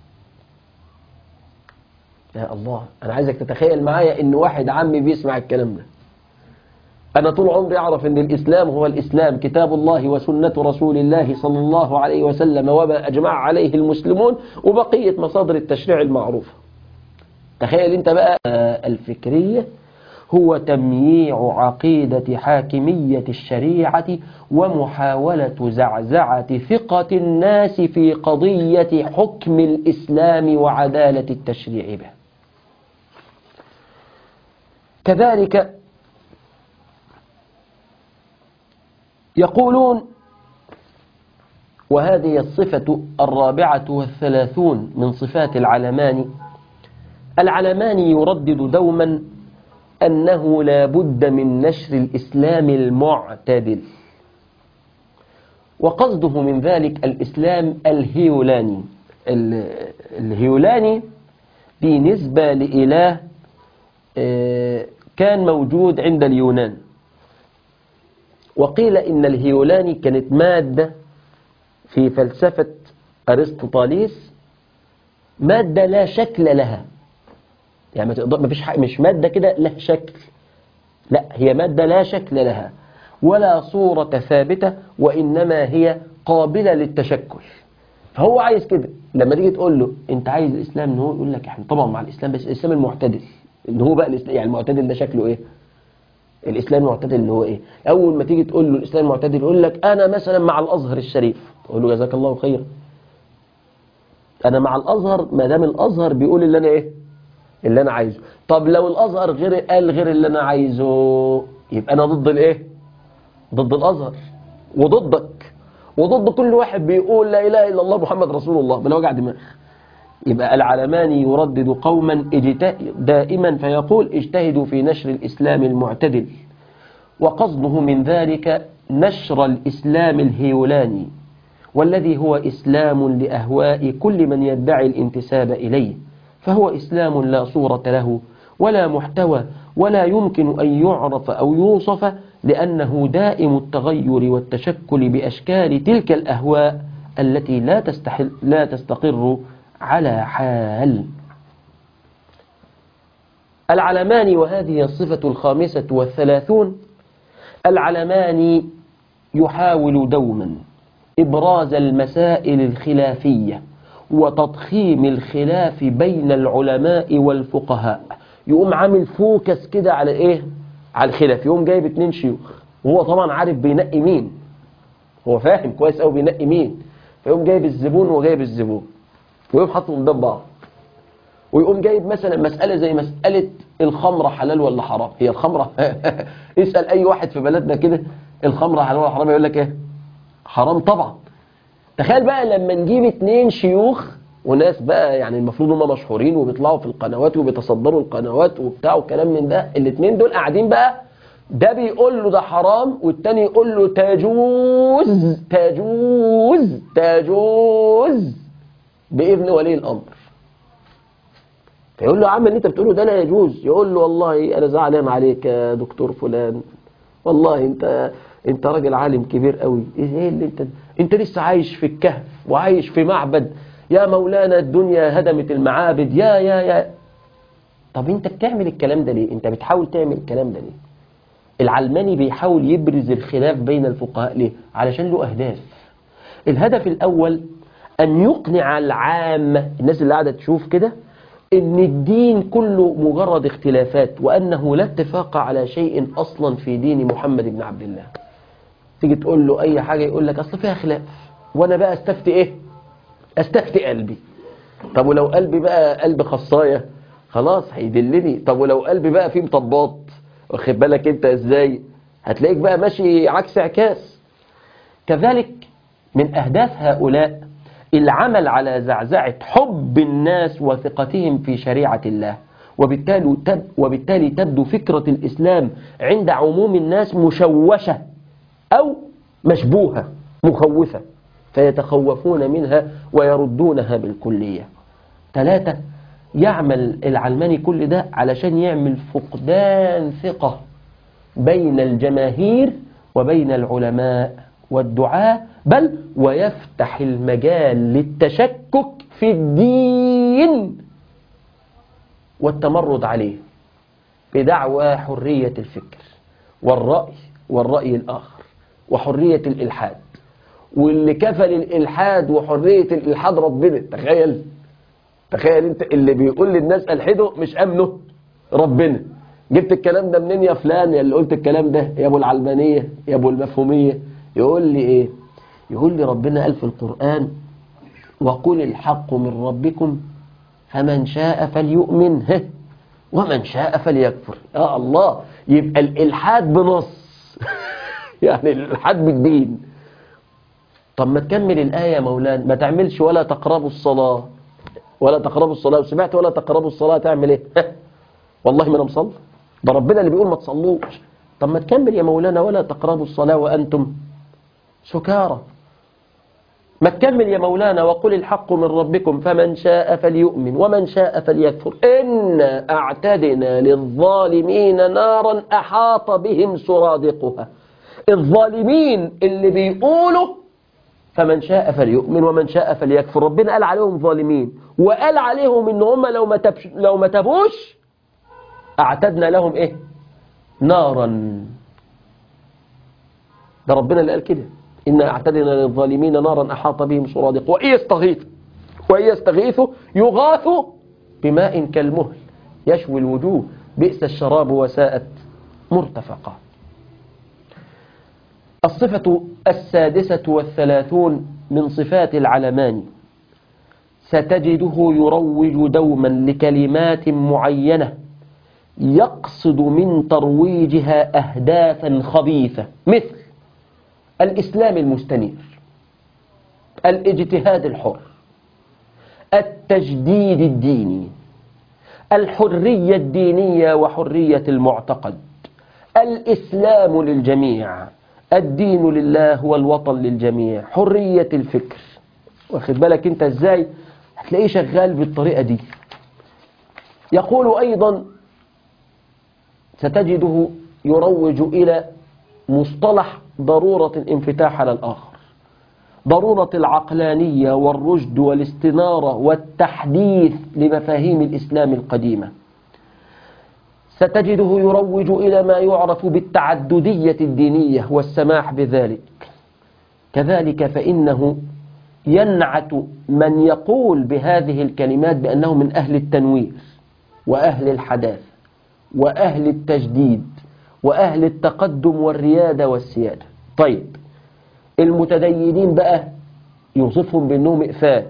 يا الله، أنا عايزك تتخيل معايا إن واحد عمي بيسمع الكلام ده. أنا طول عمري أعرف إن الإسلام هو الإسلام، كتاب الله وسنة رسول الله صلى الله عليه وسلم وما أجمع عليه المسلمون وبقية مصادر التشريع المعروفة. تخيل أنت بقى الفكرية هو تمييع عقيدة حاكمية الشريعة ومحاولة زعزعة ثقة الناس في قضية حكم الإسلام وعدالة التشريع به. كذلك يقولون، وهذه الصفة 34 من صفات العلماني: العلماني يردد دوما أنه لا بد من نشر الإسلام المعتدل. وقصده من ذلك الإسلام الهيولاني. الهيولاني دي نسبة لإله كان موجود عند اليونان، وقيل إن الهيولاني كانت مادة في فلسفة أرسطوطاليس، مادة لا شكل لها، يعني ما فيش مش مادة كده لها شكل، لا هي مادة لا شكل لها ولا صورة ثابتة، وإنما هي قابلة للتشكل. فهو عايز كده، لما تيجي تقول له أنت عايز الإسلام، إن هو يقول لك إحنا طبعا مع الإسلام، بس الإسلام المعتدل. إن هو بقى الإسلام يعني المعتدل ده شكله إيه؟ الإسلام المعتدل اللي هو إيه؟ أول ما تيجي تقول له الإسلام المعتدل يقول لك أنا مثلا مع الأزهر الشريف، تقول له جزاك الله خير، أنا مع الأزهر ما دام الأزهر بيقول اللي أنا إيه؟ اللي أنا عايزه. طب لو الأزهر قال غير اللي أنا عايزه، يبقى أنا ضد الإيه؟ ضد الأزهر وضدك وضد كل واحد بيقول لا إله إلا الله محمد رسول الله بلا وجع دماغ. يبقى العلماني يردد قوما دائما فيقول اجتهدوا في نشر الإسلام المعتدل، وقصده من ذلك نشر الإسلام الهيولاني، والذي هو إسلام لأهواء كل من يدعي الانتساب إليه، فهو إسلام لا صورة له ولا محتوى، ولا يمكن أن يعرف أو يوصف، لأنه دائم التغير والتشكل بأشكال تلك الأهواء التي لا تستقر على حال. العلماني، وهذه الصفة 35، العلماني يحاول دوما إبراز المسائل الخلافية وتضخيم الخلاف بين العلماء والفقهاء. يقوم عامل فوكس كده على إيه؟ على الخلاف. يقوم جايب 2 شيوخ، وهو طبعا عارف بينقي مين، هو فاهم كويس أو بينقي مين، فيقوم جايب الزبون وجايب الزبون ويقوم حاطهم قدام بعض، ويقوم جايب مثلا مسألة زي مسألة الخمرة حلال ولا حرام. هي الخمرة اسأل أي واحد في بلدنا كده الخمرة حلال ولا حرام، يقول لك إيه؟ حرام طبعا. تخيل بقى لما نجيب 2 شيوخ وناس بقى يعني المفروض هم مشهورين وبيطلعوا في القنوات وبيتصدروا القنوات وبتاع وكلام من ده، ال2 دول قاعدين بقى، ده بيقول له ده حرام والتاني يقول له تجوز تجوز تجوز بإذن ولي الأمر. فيقول له يا عم اللي انت بتقوله ده لا يجوز، يقول له والله انا زعلان عليك يا دكتور فلان، والله انت راجل عالم كبير قوي، ايه اللي انت لسه عايش في الكهف وعايش في معبد، يا مولانا الدنيا هدمت المعابد يا طب انت بتعمل الكلام ده ليه؟ انت بتحاول تعمل الكلام ده ليه؟ العلماني بيحاول يبرز الخلاف بين الفقهاء ليه؟ علشان له أهداف. الهدف الأول أن يقنع العامة، الناس اللي قاعدة تشوف كده، إن الدين كله مجرد اختلافات، وأنه لا اتفاق على شيء أصلا في دين محمد بن عبد الله. تيجي تقول له أي حاجة يقول لك أصل فيها خلاف، وأنا بقى استفتي إيه؟ استفتي قلبي. طب ولو قلبي بقى قلب خصاية خلاص هيدلني. طب ولو قلبي بقى فيه مطبات، واخد بالك انت ازاي؟ هتلاقيك بقى ماشي عكس عكاس. كذلك من أهداف هؤلاء العمل على زعزعة حب الناس وثقتهم في شريعة الله، وبالتالي تبدو فكرة الإسلام عند عموم الناس مشوشة أو مشبوهة مخوفة، فيتخوفون منها ويردونها بالكلية. 3، يعمل العلماني كل ده علشان يعمل فقدان ثقة بين الجماهير وبين العلماء والدعاة، بل ويفتح المجال للتشكك في الدين والتمرد عليه بدعوى حرية الفكر والرأي الآخر وحرية الإلحاد. واللي كفل الإلحاد وحرية الإلحاد ربنا. تخيل انت اللي بيقول للناس الحدوا مش امنه ربنا. جبت الكلام ده منين يا فلان يا اللي قلت الكلام ده يا ابو العلمانية يا ابو المفهومية؟ يقول لي ايه؟ يقول لي ربنا قال في القرآن وقل الحق من ربكم فمن شاء فليؤمن ومن شاء فليكفر. يا الله، يبقى الإلحاد بنص يعني الإلحاد بالدين. طب ما تكمل الآية يا مولانا، ما تعملش ولا تقربوا الصلاة ولا تقربوا الصلاة، وسمعت ولا تقربوا الصلاة تعمل ايه؟ والله ما انا مصلي، ده ربنا اللي بيقول ما تصلوش. طب ما تكمل يا مولانا ولا تقربوا الصلاة وأنتم سكارى. ما تكمل يا مولانا وقل الحق من ربكم فمن شاء فليؤمن ومن شاء فليكفر إنا أعتدنا للظالمين نارا أحاط بهم سرادقها. الظالمين اللي بيقولوا فمن شاء فليؤمن ومن شاء فليكفر، ربنا قال عليهم ظالمين وقال عليهم إن هم لو ما تبوش أعتدنا لهم إيه؟ نارا. ده ربنا اللي قال كده، إنا أعتدنا للظالمين نارا أحاط بهم سرادق وإن يستغيثوا يغاثوا بماء كالمهل يشوي الوجوه بئس الشراب وساءت مرتفقا. الصفة 36 من صفات العلماني: ستجده يروج دوما لكلمات معينة يقصد من ترويجها أهدافا خبيثة، مثل الإسلام المستنير، الاجتهاد الحر، التجديد الديني، الحرية الدينية وحرية المعتقد، الإسلام للجميع، الدين لله والوطن للجميع، حرية الفكر. واخد بالك انت ازاي؟ هتلاقيه شغال بالطريقة دي. يقول أيضا ستجده يروج إلى مصطلح ضرورة الانفتاح على الآخر، ضرورة العقلانية والرشد والاستنارة والتحديث لمفاهيم الإسلام القديمة. ستجده يروج إلى ما يعرف بالتعددية الدينية والسماح بذلك. كذلك فإنه ينعت من يقول بهذه الكلمات بأنه من أهل التنوير وأهل الحداث وأهل التجديد وأهل التقدم والريادة والسيادة. طيب المتدينين بقى يوصفهم بأنهم إقفال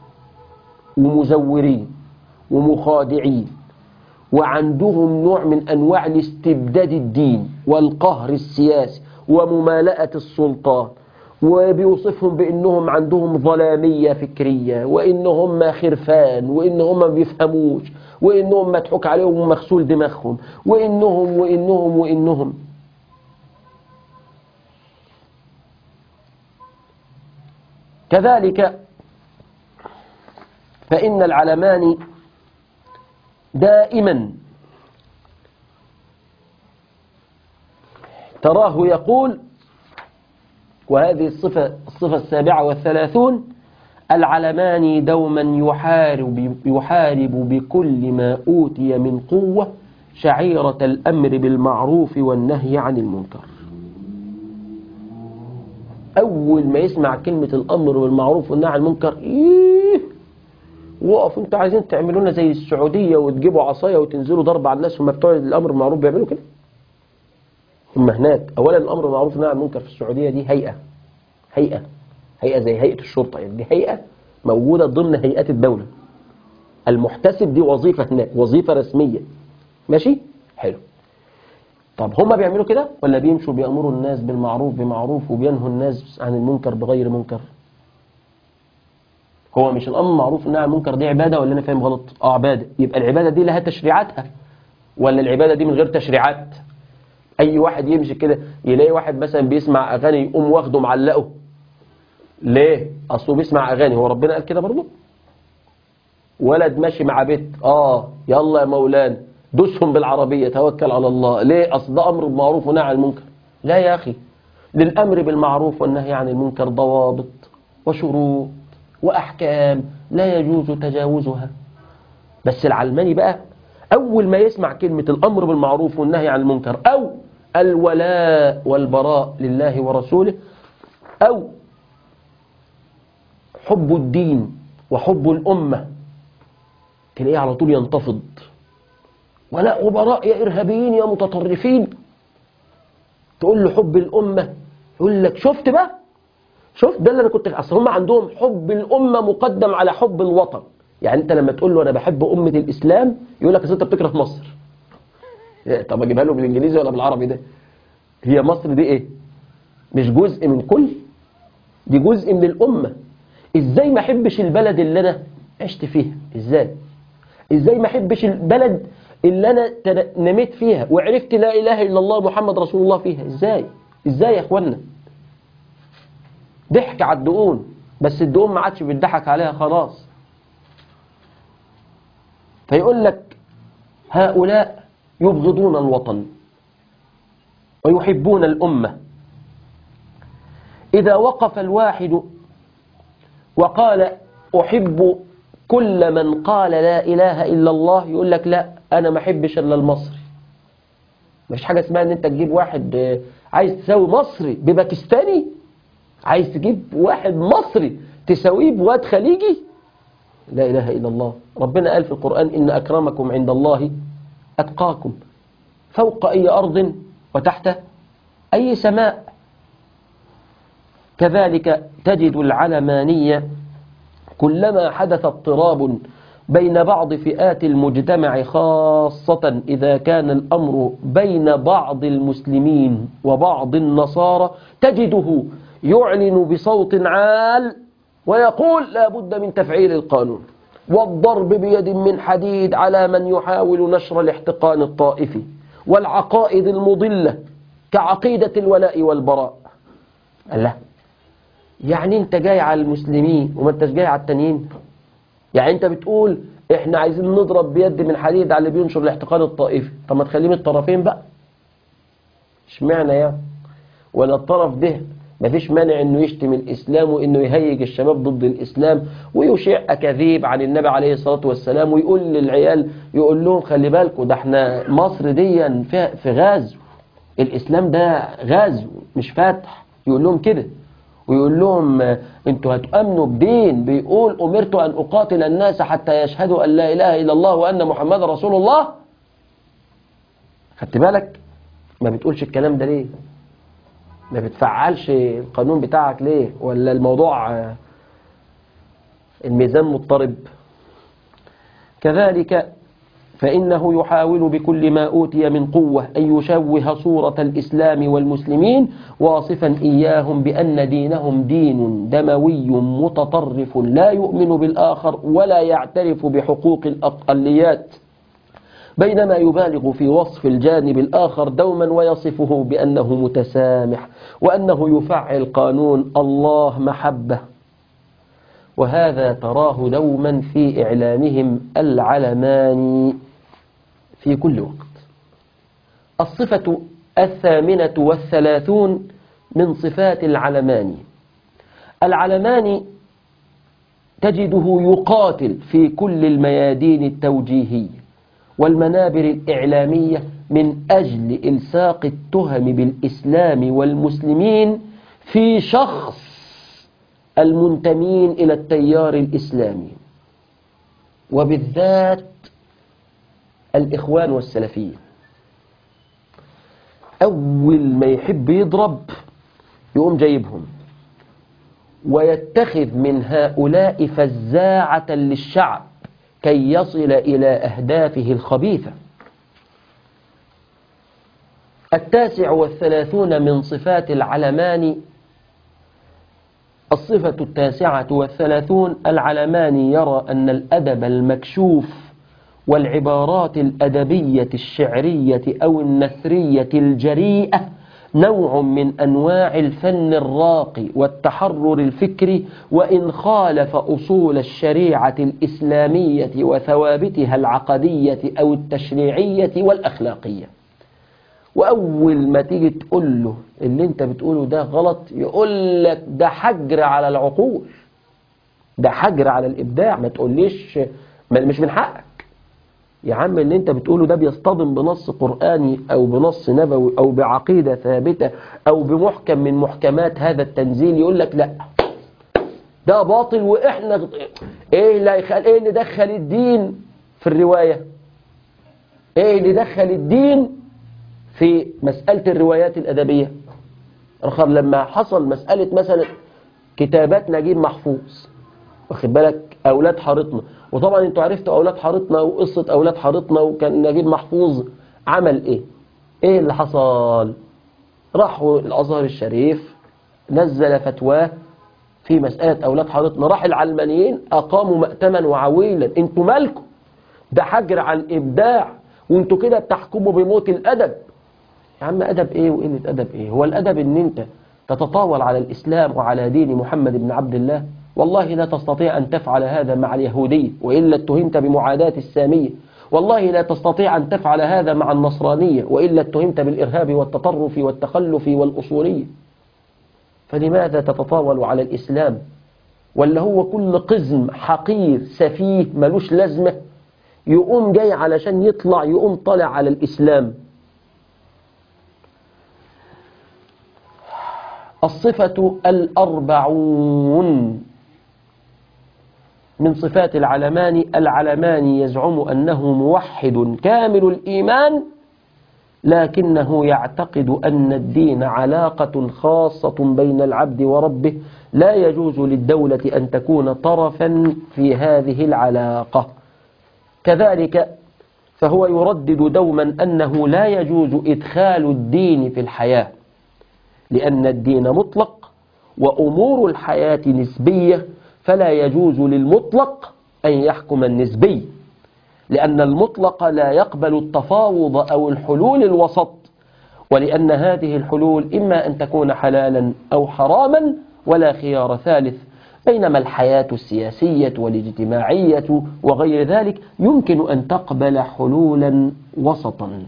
ومزورين ومخادعين، وعندهم نوع من أنواع الاستبداد الدين والقهر السياسي وممالأة السلطان، وبيوصفهم بأنهم عندهم ظلامية فكرية وإنهم خرفان وإنهم ما بيفهموش وإنهم مضحوك عليهم ومغسول دماغهم وإنهم. كذلك فإن العلماني دائما تراه يقول، وهذه الصفة 37: العلماني دوما يحارب بكل ما أوتي من قوة شعيرة الأمر بالمعروف والنهي عن المنكر. أول ما يسمع كلمة الأمر بالمعروف والنهي عن المنكر وقف، انتوا عايزين تعملونا زي السعودية وتجيبوا عصاية وتنزلوا ضرب على الناس؟ هم بتوع الأمر بالمعروف بيعملوا كده؟ هم هناك أولا الأمر بالمعروف والنهي عن المنكر في السعودية دي هيئة زي هيئة الشرطة، يعني دي هيئة موجودة ضمن هيئات الدولة. المحتسب دي وظيفة هناك، وظيفة رسمية. ماشي؟ حلو. طب هم بيعملوا كده ولا بيمشوا بيأمروا الناس بالمعروف بمعروف وبينهوا الناس عن المنكر بغير منكر؟ هو مش الأمر معروف والنهي عن المنكر دي عبادة ولا أنا فاهم غلط؟ عبادة. يبقى العبادة دي لها تشريعاتها ولا العبادة دي من غير تشريعات؟ أي واحد يمشي كده يلاقي واحد مثلا بيسمع أغاني يقوم واخده معلقه. ليه؟ أصله بيسمع أغاني، هو ربنا قال كده برضه؟ ولد ماشي مع بيت يلا يا مولانا دوسهم بالعربية توكل على الله. ليه؟ أصل ده أمر بالمعروف ونهي عن المنكر. لا يا أخي، للأمر بالمعروف والنهي عن المنكر ضوابط وشروط وأحكام لا يجوز تجاوزها. بس العلماني بقى أول ما يسمع كلمة الأمر بالمعروف والنهي عن المنكر أو الولاء والبراء لله ورسوله أو حب الدين وحب الأمة، تلاقيه على طول ينتفض. ولاء وبراء يا إرهابيين يا متطرفين. تقول له حب الأمة يقول لك شفت بقى، شفت ده اللي أنا كنت أصل هم عندهم حب الأمة مقدم على حب الوطن. يعني أنت لما تقول له أنا بحب أمة الإسلام يقول لك أصل أنت بتكره مصر. طب أجيبها له بالإنجليزي ولا بالعربي؟ ده هي مصر دي إيه؟ مش جزء من كل؟ دي جزء من الأمة. إزاي ما أحبش البلد اللي أنا عشت فيها؟ إزاي ما أحبش البلد اللي أنا نميت فيها وعرفت لا إله إلا الله محمد رسول الله فيها؟ إزاي يا أخوانا؟ ضحك على الدقون. بس الدقون ما عادش بيضحك عليها خلاص. فيقول لك هؤلاء يبغضون الوطن ويحبون الأمة. إذا وقف الواحد وقال أحب كل من قال لا إله إلا الله، يقول لك لا أنا ما أحبش إلا المصري. مفيش حاجة اسمها أن أنت تجيب واحد عايز تساوي مصري بباكستاني، عايز تجيب واحد مصري تساويه بواد خليجي. لا إله إلا الله. ربنا قال في القرآن إن أكرمكم عند الله أتقاكم، فوق أي أرض وتحت أي سماء. كذلك تجد العلمانية كلما حدث اضطراب بين بعض فئات المجتمع، خاصة إذا كان الأمر بين بعض المسلمين وبعض النصارى، تجده يعلن بصوت عال ويقول لا بد من تفعيل القانون والضرب بيد من حديد على من يحاول نشر الاحتقان الطائفي والعقائد المضلة كعقيدة الولاء والبراء. الله، يعني انت جاي على المسلمين وما انتش جاي على التانيين؟ يعني انت بتقول احنا عايزين نضرب بيد من حديد على اللي بينشر الاحتقان الطائفي، طب ما تخليه من الطرفين بقى. اشمعنى يعني؟ ولا الطرف ده مفيش مانع انه يشتم الاسلام وانه يهيج الشباب ضد الاسلام ويشيع اكاذيب عن النبي عليه الصلاة والسلام ويقول للعيال، يقول لهم خلي بالكم ده احنا مصر دي في غزو، الاسلام ده غزو مش فتح، يقول لهم كده. ويقول لهم انتوا هتؤمنوا بدين بيقول أمرت أن أقاتل الناس حتى يشهدوا أن لا إله إلا الله وأن محمد رسول الله. خدت بالك؟ ما بتقولش الكلام ده ليه؟ ما بتفعلش القانون بتاعك ليه؟ ولا الموضوع الميزان مضطرب؟ كذلك فإنه يحاول بكل ما أوتي من قوة أن يشوه صورة الإسلام والمسلمين، واصفا إياهم بأن دينهم دين دموي متطرف لا يؤمن بالآخر ولا يعترف بحقوق الأقليات، بينما يبالغ في وصف الجانب الآخر دوما ويصفه بأنه متسامح وأنه يفعل قانون الله محبة. وهذا تراه دوما في إعلامهم العلماني في كل وقت. الصفة 38 من صفات العلماني. العلماني تجده يقاتل في كل الميادين التوجيهية والمنابر الإعلامية من أجل إلصاق التهم بالإسلام والمسلمين في شخص المنتمين إلى التيار الإسلامي، وبالذات الإخوان والسلفيين. أول ما يحب يضرب يقوم جايبهم ويتخذ من هؤلاء فزاعة للشعب كي يصل إلى أهدافه الخبيثة. 39 من صفات العلماني. الصفة 39: العلماني يرى أن الأدب المكشوف والعبارات الأدبية الشعرية أو النثرية الجريئة نوع من أنواع الفن الراقي والتحرر الفكري، وإن خالف أصول الشريعة الإسلامية وثوابتها العقدية أو التشريعية والأخلاقية. وأول ما تيجي تقول له اللي انت بتقوله ده غلط، يقول لك ده حجر على العقول، ده حجر على الإبداع. ما تقوليش مش من حقك يا عم، اللي انت بتقوله ده بيصطدم بنص قرآني أو بنص نبوي أو بعقيدة ثابتة أو بمحكم من محكمات هذا التنزيل. يقول لك لا ده باطل، وإحنا إيه اللي دخل الدين في الرواية؟ إيه اللي دخل الدين في مسألة الروايات الأدبية؟ رخر لما حصل مسألة مثلا كتابات نجيب محفوظ، واخد بالك، أولاد حارتنا، وطبعا انتوا عرفتوا أولاد حارتنا وقصة أولاد حارتنا، وكان نجيب محفوظ عمل ايه اللي حصل؟ راحوا الأزهر الشريف نزل فتواه في مسألة أولاد حارتنا، راح العلمانيين أقاموا مأتما وعويلا. انتوا مالكم؟ ده حجر عن إبداع، وانتوا كده بتحكموا بموت الأدب. يا عم أدب ايه وقلة أدب ايه؟ هو الأدب ان انت تتطاول على الإسلام وعلى دين محمد بن عبد الله؟ والله لا تستطيع أن تفعل هذا مع اليهودية وإلا اتهمت بمعاداة السامية، والله لا تستطيع أن تفعل هذا مع النصرانية وإلا اتهمت بالإرهاب والتطرف والتخلف والأصولية. فلماذا تتطاول على الإسلام؟ ولا هو كل قزم حقير سفيه ملوش لازمة يقوم جاي علشان يطلع يقوم طالع على الإسلام؟ الصفة 40 من صفات العلماني. العلماني يزعم أنه موحد كامل الإيمان، لكنه يعتقد أن الدين علاقة خاصة بين العبد وربه، لا يجوز للدولة أن تكون طرفا في هذه العلاقة. كذلك فهو يردد دوما أنه لا يجوز إدخال الدين في الحياة، لأن الدين مطلق وأمور الحياة نسبية، فلا يجوز للمطلق أن يحكم النسبي، لأن المطلق لا يقبل التفاوض أو الحلول الوسط، ولأن هذه الحلول إما أن تكون حلالا أو حراما ولا خيار ثالث، بينما الحياة السياسية والاجتماعية وغير ذلك يمكن أن تقبل حلولا وسطا.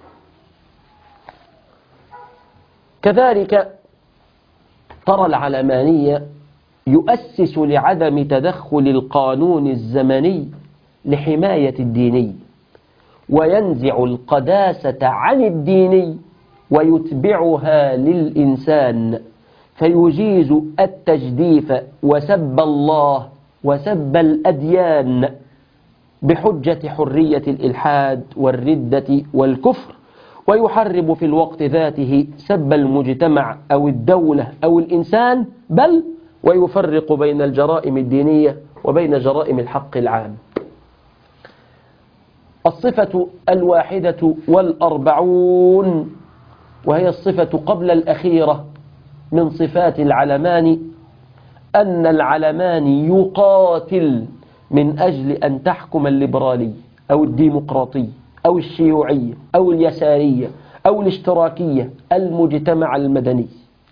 كذلك ترى العلمانية يؤسس لعدم تدخل القانون الزمني لحماية الديني، وينزع القداسة عن الديني ويتبعها للإنسان، فيجيز التجديف وسب الله وسب الأديان بحجة حرية الإلحاد والردة والكفر، ويحرم في الوقت ذاته سب المجتمع أو الدولة أو الإنسان، بل ويفرق بين الجرائم الدينية وبين جرائم الحق العام. الصفة 41 وهي الصفة قبل الأخيرة من صفات العلمان، أن العلمان يقاتل من أجل أن تحكم الليبرالي أو الديمقراطي أو الشيوعية أو اليسارية أو الاشتراكية المجتمع المدني،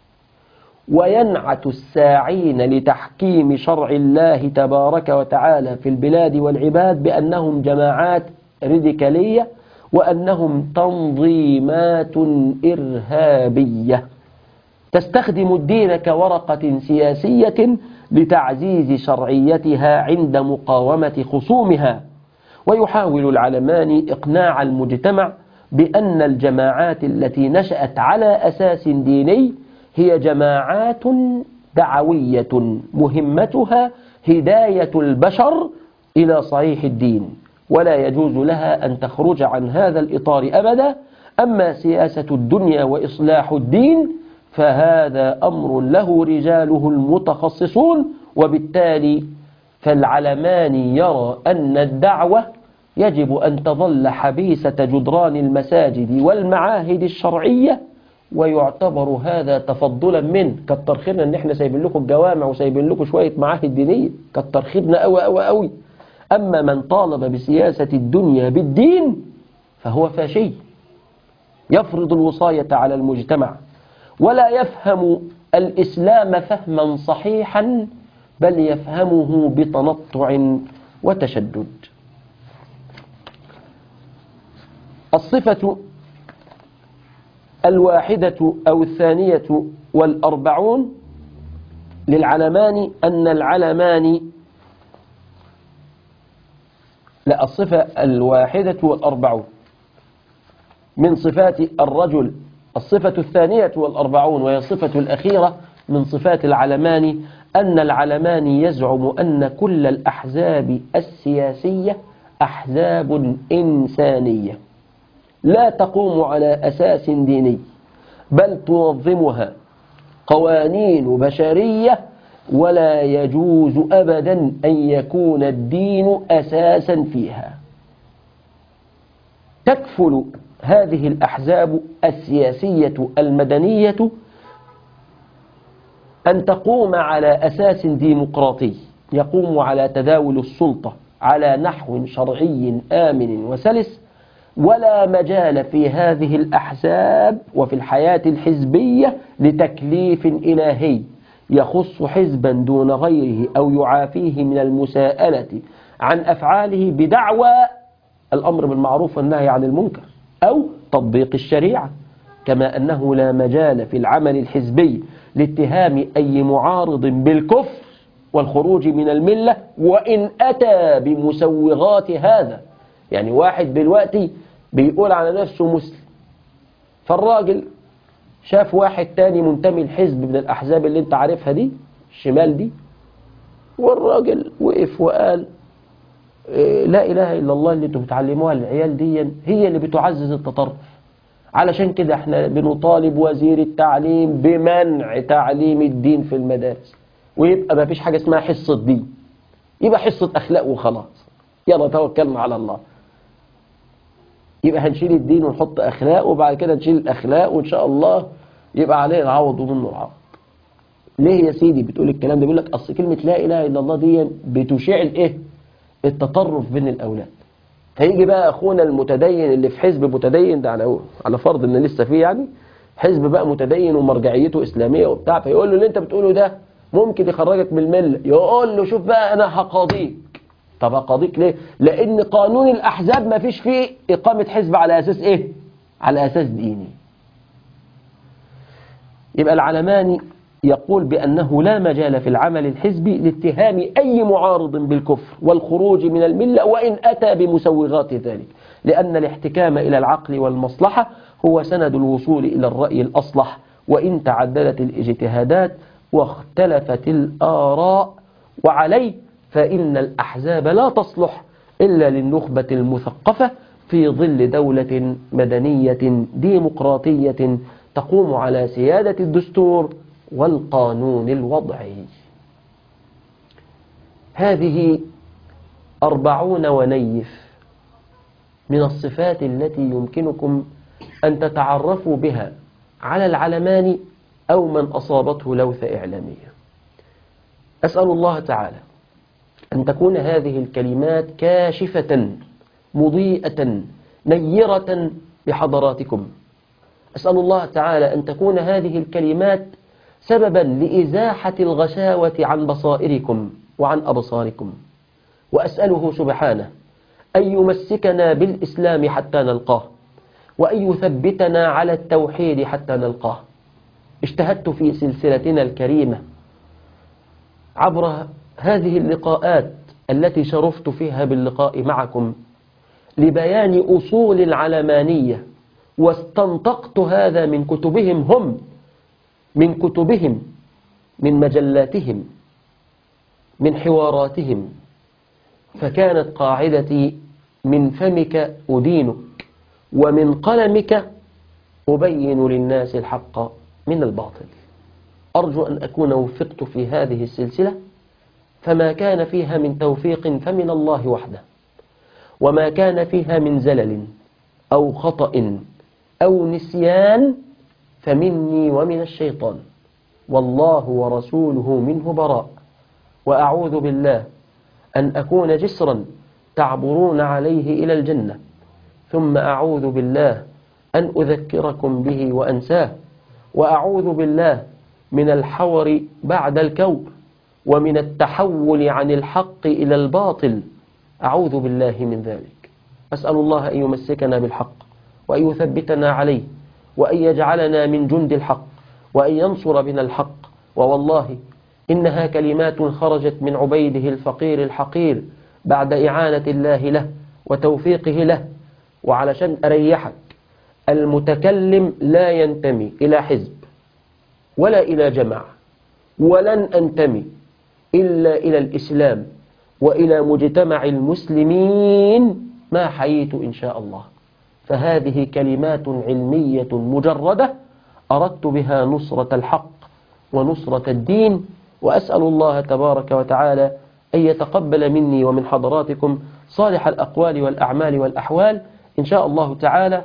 وينعت الساعين لتحكيم شرع الله تبارك وتعالى في البلاد والعباد بأنهم جماعات راديكالية وأنهم تنظيمات إرهابية تستخدم الدين كورقة سياسية لتعزيز شرعيتها عند مقاومة خصومها. ويحاول العلمان إقناع المجتمع بأن الجماعات التي نشأت على أساس ديني هي جماعات دعوية مهمتها هداية البشر إلى صحيح الدين، ولا يجوز لها أن تخرج عن هذا الإطار أبدا. أما سياسة الدنيا وإصلاح الدين فهذا أمر له رجاله المتخصصون، وبالتالي فالعلمان يرى أن الدعوة يجب أن تظل حبيسة جدران المساجد والمعاهد الشرعية، ويعتبر هذا تفضلا منه. كتر خيرنا ان احنا سايبين لكم الجوامع وسايبين لكم شوية معاهد دينية، كتر خيرنا قوي قوي قوي. أما من طالب بسياسة الدنيا بالدين فهو فاشي، يفرض الوصاية على المجتمع ولا يفهم الإسلام فهما صحيحا، بل يفهمه بتنطع وتشدد. الصفة 41 للعلمان أن العلمان الصفة 41 من صفات الرجل. الصفة 42 وهي الصفة الأخيرة من صفات العلمان أن العلمان يزعم أن كل الأحزاب السياسية أحزاب إنسانية لا تقوم على أساس ديني، بل تنظمها قوانين بشرية، ولا يجوز أبدا أن يكون الدين أساسا فيها. تكفل هذه الأحزاب السياسية المدنية أن تقوم على أساس ديمقراطي يقوم على تداول السلطة على نحو شرعي آمن وسلس، ولا مجال في هذه الأحزاب وفي الحياة الحزبية لتكليف إلهي يخص حزبا دون غيره أو يعافيه من المساءلة عن أفعاله بدعوى الأمر بالمعروف والنهي عن المنكر أو تطبيق الشريعة، كما أنه لا مجال في العمل الحزبي لاتهام أي معارض بالكفر والخروج من الملة وإن أتى بمسوغات هذا. يعني واحد دلوقتي بيقول على نفسه مسلم، فالراجل شاف واحد تاني منتمي لحزب من الأحزاب اللي انت عارفها دي الشمال دي، والراجل وقف وقال لا إله إلا الله اللي انتوا بتعلموها للعيال دي هي اللي بتعزز التطرف، علشان كده احنا بنطالب وزير التعليم بمنع تعليم الدين في المدارس، ويبقى ما فيش حاجة اسمها حصة دين، يبقى حصة أخلاق وخلاص، يلا توكلنا على الله. يبقى هنشيل الدين ونحط أخلاق، وبعد كده نشيل الأخلاق وإن شاء الله يبقى عليه العوض ومنه العوض. ليه يا سيدي بتقول الكلام ده؟ بيقول لك أصل كلمة لا إله إلا الله دي بتشعل إيه؟ التطرف بين الأولاد. هيجي بقى أخونا المتدين اللي في حزب متدين ده، على فرض إن لسه فيه يعني حزب بقى متدين ومرجعيته إسلامية وبتاع، فيقول له اللي أنت بتقوله ده ممكن يخرجك من الملة. يقول له شوف بقى أنا هقاضيك. طب هقاضيك ليه؟ لأن قانون الأحزاب ما فيش فيه إقامة حزب على أساس إيه؟ على أساس ديني. يبقى العلماني يقول بأنه لا مجال في العمل الحزبي لاتهام أي معارض بالكفر والخروج من الملة وإن أتى بمسوغات ذلك، لأن الاحتكام إلى العقل والمصلحة هو سند الوصول إلى الرأي الأصلح، وإن تعددت الاجتهادات واختلفت الآراء، وعليه فإن الأحزاب لا تصلح إلا للنخبة المثقفة في ظل دولة مدنية ديمقراطية تقوم على سيادة الدستور والقانون الوضعي. هذه 40 ونيف من الصفات التي يمكنكم أن تتعرفوا بها على العلماني أو من أصابته لوثة إعلامية. أسأل الله تعالى أن تكون هذه الكلمات كاشفة مضيئة نيرة لحضراتكم. أسأل الله تعالى أن تكون هذه الكلمات سببا لإزاحة الغشاوة عن بصائركم وعن أبصاركم. وأسأله سبحانه أن يمسكنا بالإسلام حتى نلقاه، وأن يثبتنا على التوحيد حتى نلقاه. اجتهدت في سلسلتنا الكريمة عبر هذه اللقاءات التي شرفت فيها باللقاء معكم لبيان أصول العلمانية، واستنطقت هذا من كتبهم هم، من كتبهم، من مجلاتهم، من حواراتهم. فكانت قاعدتي من فمك أدينك ومن قلمك أبين للناس الحق من الباطل. أرجو أن أكون وفقت في هذه السلسلة، فما كان فيها من توفيق فمن الله وحده، وما كان فيها من زلل أو خطأ أو نسيان فمني ومن الشيطان، والله ورسوله منه براء. وأعوذ بالله أن أكون جسرا تعبرون عليه إلى الجنة، ثم أعوذ بالله أن أذكركم به وأنساه، وأعوذ بالله من الحور بعد الكور، ومن التحول عن الحق إلى الباطل، أعوذ بالله من ذلك. أسأل الله أن يمسكنا بالحق وأن يثبتنا عليه، وأن يجعلنا من جند الحق، وأن ينصر بنا الحق. ووالله إنها كلمات خرجت من عبيده الفقير الحقير بعد إعانة الله له وتوفيقه له. وعلشان أريحك، المتكلم لا ينتمي إلى حزب ولا إلى جماعة، ولن أنتمي إلا إلى الإسلام وإلى مجتمع المسلمين ما حييت إن شاء الله. فهذه كلمات علمية مجردة أردت بها نصرة الحق ونصرة الدين، وأسأل الله تبارك وتعالى أن يتقبل مني ومن حضراتكم صالح الأقوال والأعمال والأحوال. إن شاء الله تعالى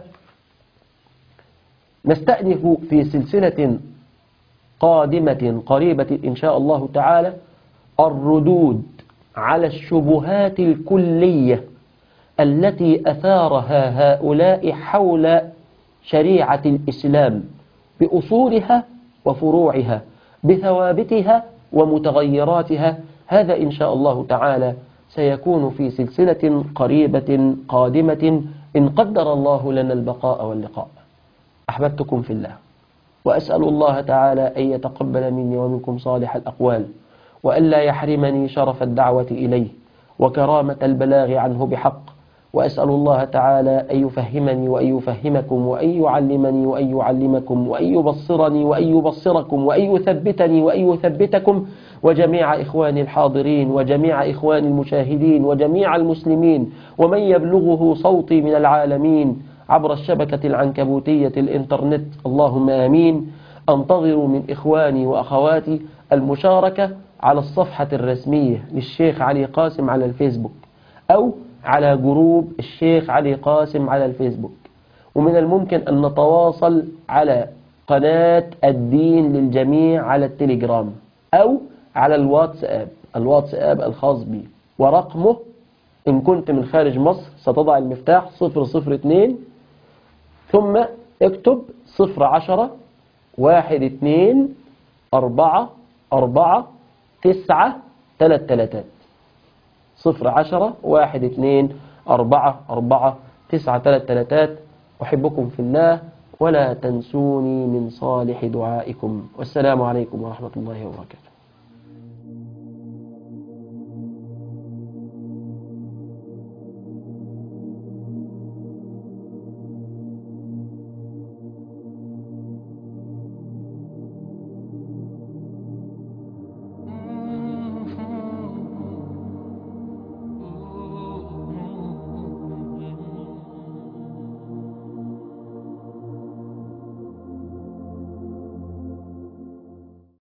نستأنف في سلسلة قادمة قريبة إن شاء الله تعالى الردود على الشبهات الكلية التي أثارها هؤلاء حول شريعة الإسلام بأصولها وفروعها، بثوابتها ومتغيراتها. هذا إن شاء الله تعالى سيكون في سلسلة قريبة قادمة إن قدر الله لنا البقاء واللقاء. أحببتكم في الله، وأسأل الله تعالى أن يتقبل مني ومنكم صالح الأقوال، وألا يحرمني شرف الدعوة إليه وكرامة البلاغ عنه بحق. وأسأل الله تعالى أن يفهمني وأن يفهمكم وأن يعلمني وأن يعلمكم وأن يبصرني وأن يبصركم وأن يثبتني وأن يثبتكم، وجميع إخواني الحاضرين وجميع إخواني المشاهدين وجميع المسلمين ومن يبلغه صوتي من العالمين عبر الشبكة العنكبوتية الإنترنت. اللهم آمين. أنتظر من إخواني وأخواتي المشاركة على الصفحة الرسمية للشيخ علي قاسم على الفيسبوك، أو على جروب الشيخ علي قاسم على الفيسبوك. ومن الممكن أن نتواصل على قناة الدين للجميع على التليجرام، أو على الواتساب الخاص بي، ورقمه إن كنت من خارج مصر ستضع المفتاح 002 ثم اكتب 010 12 4 4 9 3 010 12 4 4 9 3. أحبكم في الله، ولا تنسوني من صالح دعائكم. والسلام عليكم ورحمة الله وبركاته.